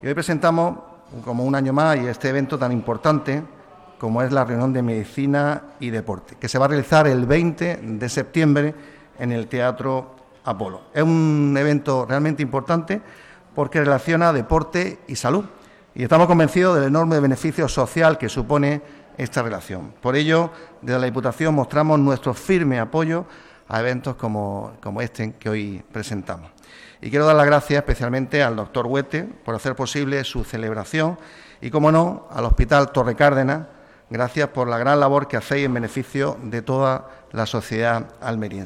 Y hoy presentamos, como un año más, y este evento tan importante como es la reunión de Medicina y Deporte, que se va a realizar el 20 de septiembre en el Teatro Apolo. Es un evento realmente importante porque relaciona deporte y salud, y estamos convencidos del enorme beneficio social que supone esta relación. Por ello, desde la Diputación mostramos nuestro firme apoyo a eventos como este que hoy presentamos. Y quiero dar las gracias especialmente al doctor Huete por hacer posible su celebración y, como no, al Hospital Torre Cárdenas. Gracias por la gran labor que hacéis en beneficio de toda la sociedad almeriense.